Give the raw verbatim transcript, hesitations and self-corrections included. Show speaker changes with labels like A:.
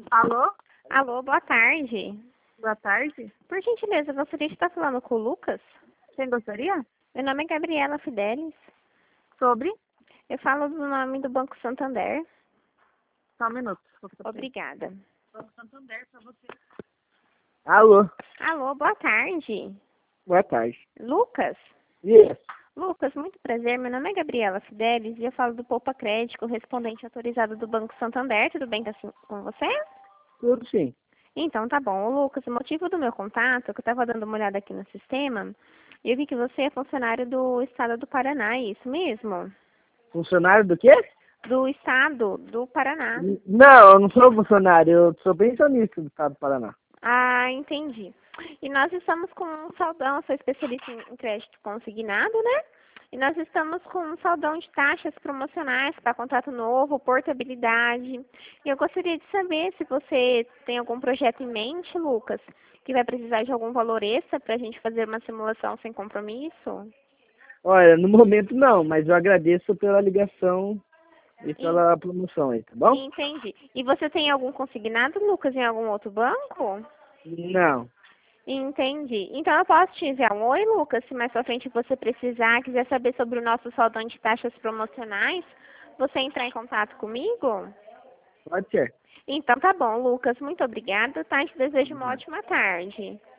A: Alô?
B: Alô, boa tarde.
A: Boa tarde.
B: Por gentileza, gostaria de estar falando com o Lucas?
A: Quem gostaria?
B: Meu nome é Gabriela Fidelis.
A: Sobre?
B: Eu falo do nome do Banco Santander.
A: Só um minuto.
B: Obrigada.
A: Banco Santander pra você. Alô?
B: Alô, boa tarde.
A: Boa tarde.
B: Lucas?
A: Yes.
B: Lucas, muito prazer. Meu nome é Gabriela Fidelis e eu falo do Poupa Crédito, correspondente autorizado do Banco Santander. Tudo bem assim com você?
A: Tudo sim.
B: Então, tá bom. Ô, Lucas, o motivo do meu contato é que eu estava dando uma olhada aqui no sistema e eu vi que você é funcionário do Estado do Paraná, é isso mesmo?
A: Funcionário do quê?
B: Do Estado do Paraná.
A: N- Não, eu não sou funcionário, eu sou pensionista do estado do Paraná.
B: Ah, entendi. E nós estamos com um saldão, eu sou especialista em em crédito consignado, né? E nós estamos com um saldão de taxas promocionais para contrato novo, portabilidade. E eu gostaria de saber se você tem algum projeto em mente, Lucas, que vai precisar de algum valor extra para a gente fazer uma simulação sem compromisso.
A: Olha, no momento não, mas eu agradeço pela ligação e
B: En-
A: pela promoção aí, tá bom?
B: Entendi. E você tem algum consignado, Lucas, em algum outro banco?
A: Não.
B: Entendi. Então eu posso te enviar um oi, Lucas, se mais pra frente você precisar, quiser saber sobre o nosso saldão de taxas promocionais, você entrar em contato comigo?
A: Pode ser.
B: Então tá bom, Lucas, muito obrigada, tá? Te desejo uma ótima tarde.